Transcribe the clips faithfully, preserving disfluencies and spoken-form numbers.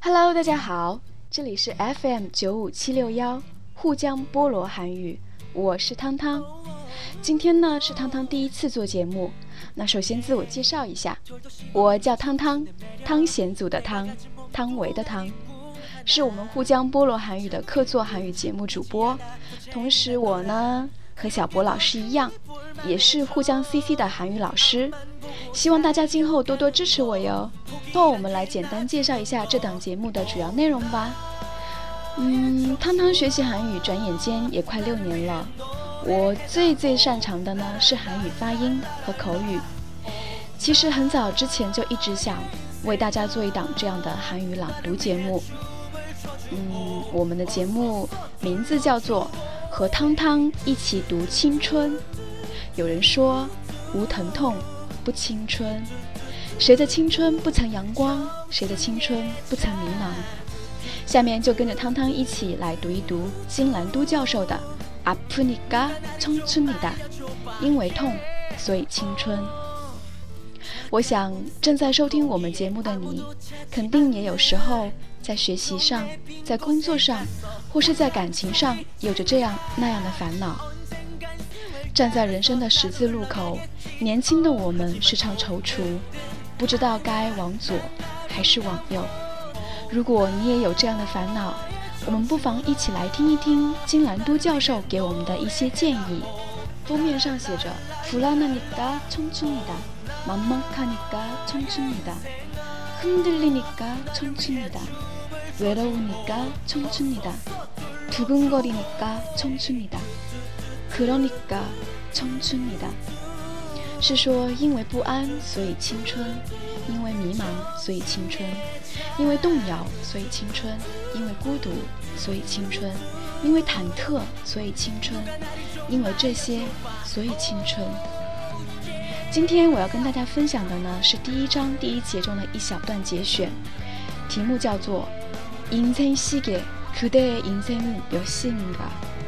Hello， 大家好，这里是 F M 九五七六幺沪江菠萝韩语，我是汤汤。今天呢是汤汤第一次做节目，那首先自我介绍一下，我叫汤汤，汤显祖的汤，汤唯的汤，是我们沪江菠萝韩语的客座韩语节目主播。同时我呢和小博老师一样，也是沪江 C C 的韩语老师，希望大家今后多多支持我哟。那我们来简单介绍一下这档节目的主要内容吧。嗯，汤汤学习韩语转眼间也快六年了，我最最擅长的呢是韩语发音和口语。其实很早之前就一直想为大家做一档这样的韩语朗读节目。嗯，我们的节目名字叫做和汤汤一起读青春。有人说无疼痛不青春，谁的青春不曾阳光，谁的青春不曾迷茫。下面就跟着汤汤一起来读一读金兰都教授的아프니까 청춘이다，因为痛所以青春。我想正在收听我们节目的你，肯定也有时候在学习上，在工作上，或是在感情上有着这样那样的烦恼。站在人生的十字路口，年轻的我们时常踌躇，不知道该往左还是往右。如果你也有这样的烦恼，我们不妨一起来听一听金兰都教授给我们的一些建议。封面上写着불안하니까 청춘이다，막막하니까 청춘이다，흔들리니까 청춘이다，외로우니까 청춘이다，두근거리니까 청춘이다，그러니까 청춘이다。是说因为不安所以青春，因为迷茫所以青春，因为动摇所以青春，因为孤独所以青春，因为忐忑所以青春，因为这些所以青春。今天我要跟大家分享的呢是第一章第一节中的一小段节选，题目叫做인생시계 그대의 인생은 몇 시인가。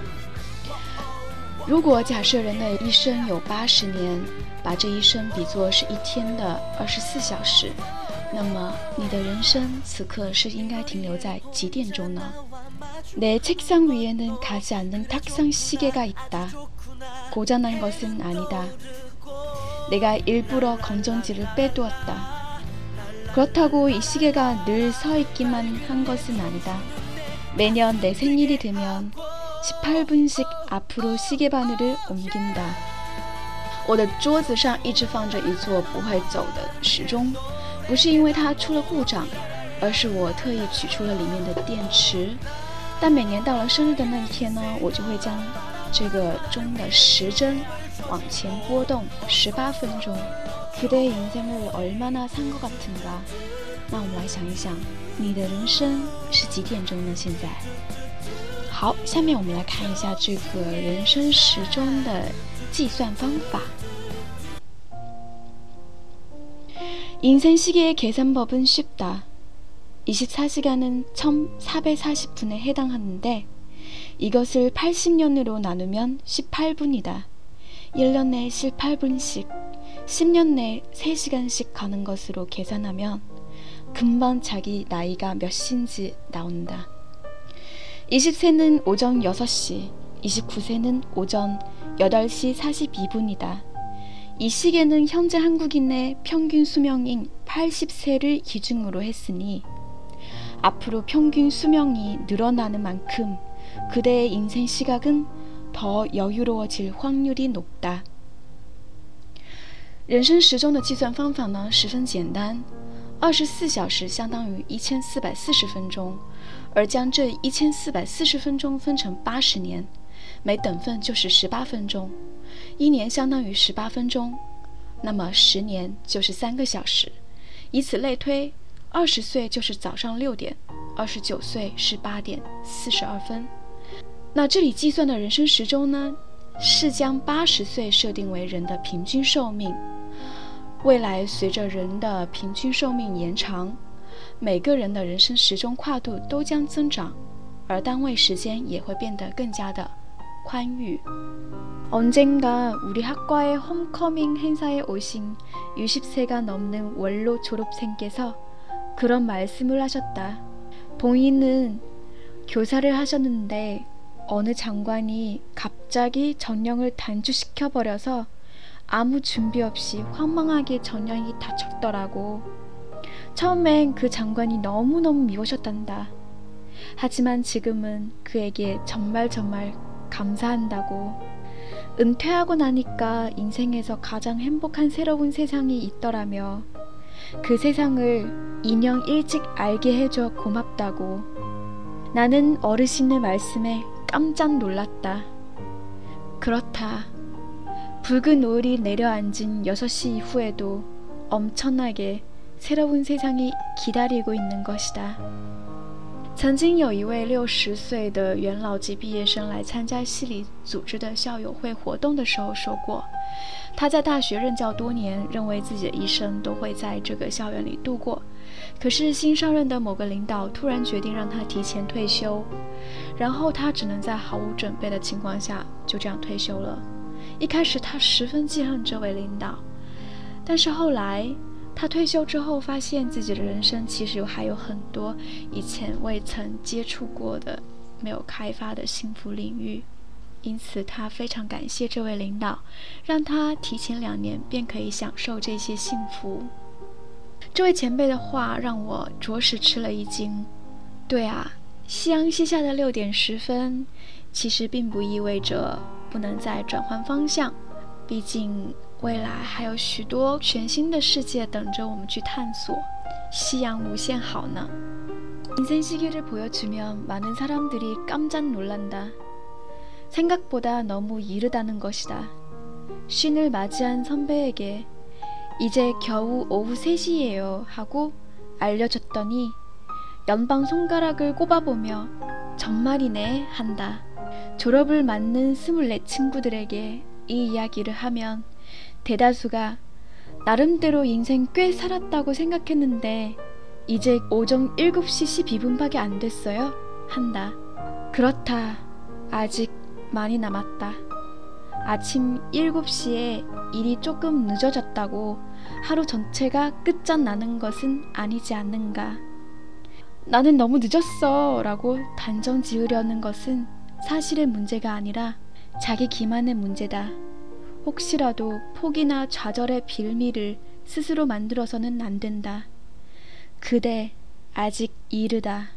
如果假设人的一生有八十年，把这一生比作是一天的二十四小时，那么你的人生此刻是应该停留在几点钟呢？내 책상 위에는 가지 않는 탁상 시계가 있다. 고장난 것은 아니다. 내가 일부러 건전지를 빼두었다. 그렇다고 이 시계가 늘 서 있기만 한 것은 아니다. 매년 내 생일이 되면 십팔 분씩 앞으로 시계바늘을 옮긴다。我的桌子上一直放着一座不会走的时钟，不是因为它出了故障，而是我特意取出了里面的电池。但每年到了生日的那一天呢，我就会将这个钟的时针往前拨动十八分钟。그대의 인생을 얼마나 산 것 같은가？那我们来想一想，你的人生是几点钟呢？现在？好，下面我们来看一下这个人生时钟的计算方法。인생시계의 계산법은 쉽다. 이십사 시간은 천사백사십 분에 해당하는데 이것을 팔십 년으로 나누면 십팔 분이다. 일 년에 십팔 분씩, 십 년 내에 세 시간씩 가는 것으로 계산하면 금방 자기 나이가 몇인지 나온다. 이십 세는 오전 여섯 시, 이십구 세는 오전 여덟 시 사십이 분이다. 이 시계는 현재 한국인의 평균 수명인 팔십 세를 기준으로 했으니 앞으로 평균 수명이 늘어나는 만큼 그대의 인생 시각은 더 여유로워질 확률이 높다. 人生时钟的计算方法呢十分简单，二十四小时相当于一千四百四十分钟，而将这一千四百四十分钟分成八十年，每等份就是十八分钟，一年相当于十八分钟，那么十年就是三个小时，以此类推，二十岁就是早上六点，二十九岁是八点四十二分。那这里计算的人生时钟呢，是将八十岁设定为人的平均寿命。未来随着人的平均寿命延长，每个人的人生时钟跨度都将增长，而单位时间也会变得更加的宽裕。 언젠가 우리 학과의 홈커밍 행사에 오신 육십 세가 넘는 원로 졸업생께서 그런 말씀을 하셨다. 본인은 교사를 하셨는데 어느 장관이 갑자기 전령을 단축시켜버려서 아무 준비 없이 황망하게 전령이 다쳤더라고. 처음엔 그 장관이 너무너무 미워졌단다. 하지만 지금은 그에게 정말 정말 감사한다고. 은퇴하고 나니까 인생에서 가장 행복한 새로운 세상이 있더라며 그 세상을 이 년 일찍 알게 해줘 고맙다고. 나는 어르신의 말씀에 깜짝 놀랐다. 그렇다. 붉은 노을이 내려앉은 여섯 시 이후에도 엄청나게 새로운 세상이 기다리고 있는 것이다. 曾经有一位六十岁的元老级毕业生来参加系里组织的校友会活动的时候说过，他在大学任教多年，认为自己的一生都会在这个校园里度过。可是新上任的某个领导突然决定让他提前退休，然后他只能在毫无准备的情况下就这样退休了。一开始他十分记恨这位领导，但是后来他退休之后发现自己的人生其实还有很多以前未曾接触过的没有开发的幸福领域，因此他非常感谢这位领导，让他提前两年便可以享受这些幸福。这位前辈的话让我着实吃了一惊。对啊，夕阳西下的六点十分其实并不意味着不能再转换方向，毕竟未来还有许多全新的世界等着我们去探索，夕阳无限好呢。 인생 시계를 보여주면 많은 사람들이 깜짝 놀란다. 생각보다 너무 이르다는 것이다. 쉰을 맞이한 선배에게 이제 겨우 오후 세 시예요 하고 알려줬더니 연방 손가락을 꼽아보며 정말이네 한다. 졸업을 맞는 스물네 친구들에게 이 이야기를 하면 대다수가 나름대로 인생 꽤 살았다고 생각했는데 이제 오전 일곱 시 십이 분밖에 안 됐어요 한다. 그렇다. 아직 많이 남았다. 아침 일곱 시에 일이 조금 늦어졌다고 하루 전체가 끝장나는 것은 아니지 않는가. 나는 너무 늦었어 라고 단정 지으려는 것은 사실의 문제가 아니라 자기 기만의 문제다. 혹시라도 포기나 좌절의 빌미를 스스로 만들어서는 안 된다. 그대 아직 이르다.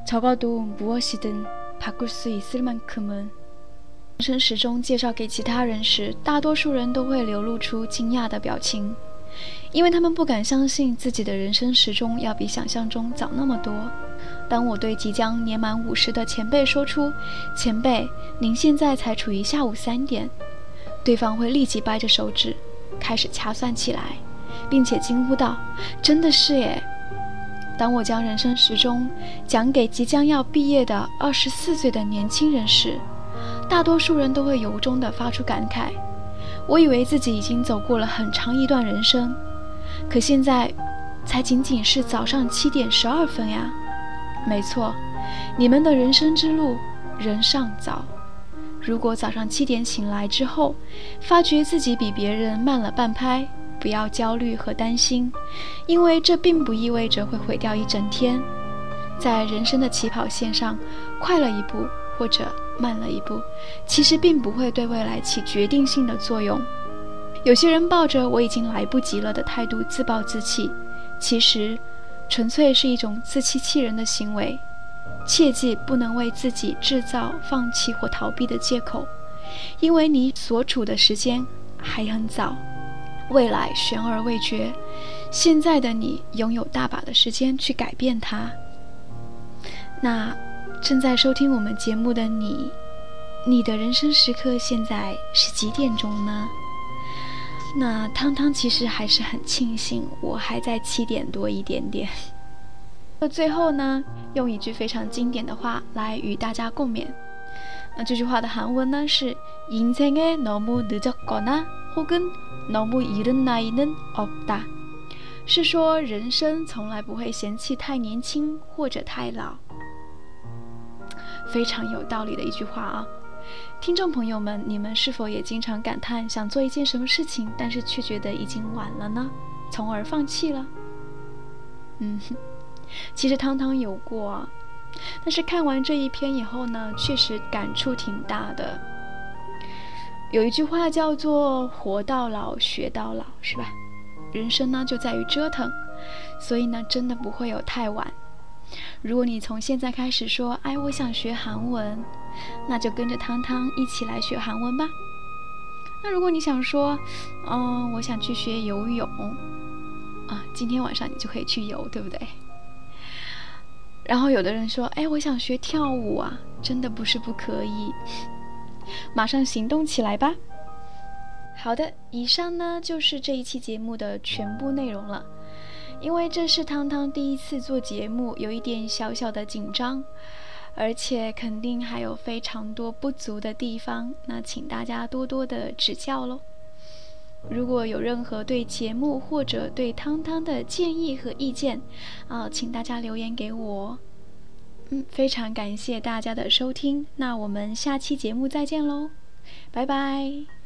적어도 무엇이든 바꿀 수 있을 만큼은. 人生时钟介绍给其他人时，大多数人都会流露出惊讶的表情，因为他们不敢相信自己的人生时钟要比想象中早那么多。当我对即将年满五十的前辈说出“前辈，您现在才处于下午三点”，对方会立即掰着手指开始掐算起来，并且惊呼道：“真的是耶！”当我将人生时钟讲给即将要毕业的二十四岁的年轻人时，大多数人都会由衷地发出感慨。我以为自己已经走过了很长一段人生，可现在才仅仅是早上七点十二分呀。没错，你们的人生之路仍尚早。如果早上七点醒来之后，发觉自己比别人慢了半拍，不要焦虑和担心，因为这并不意味着会毁掉一整天。在人生的起跑线上，快了一步或者慢了一步，其实并不会对未来起决定性的作用。有些人抱着我已经来不及了的态度自暴自弃，其实纯粹是一种自欺欺人的行为。切记不能为自己制造放弃或逃避的借口，因为你所处的时间还很早，未来悬而未决，现在的你拥有大把的时间去改变它。那正在收听我们节目的你，你的人生时刻现在是几点钟呢？那汤汤其实还是很庆幸我还在七点多一点点。那最后呢，用一句非常经典的话来与大家共勉。那这句话的韩文呢是인생에 너무 늦었거나 혹은 너무 이른 나이는 없다，是说人生从来不会嫌弃太年轻或者太老。非常有道理的一句话啊！听众朋友们，你们是否也经常感叹想做一件什么事情，但是却觉得已经晚了呢，从而放弃了？嗯，其实汤汤有过但是看完这一篇以后呢，确实感触挺大的。有一句话叫做活到老学到老，是吧？人生呢就在于折腾，所以呢真的不会有太晚。如果你从现在开始说，哎，我想学韩文，那就跟着汤汤一起来学韩文吧。那如果你想说，嗯，我想去学游泳啊，今天晚上你就可以去游，对不对？然后有的人说，哎，我想学跳舞啊，真的不是不可以，马上行动起来吧。好的，以上呢就是这一期节目的全部内容了。因为这是汤汤第一次做节目，有一点小小的紧张，而且肯定还有非常多不足的地方，那请大家多多的指教咯。如果有任何对节目或者对汤汤的建议和意见啊，请大家留言给我。嗯，非常感谢大家的收听，那我们下期节目再见喽，拜拜。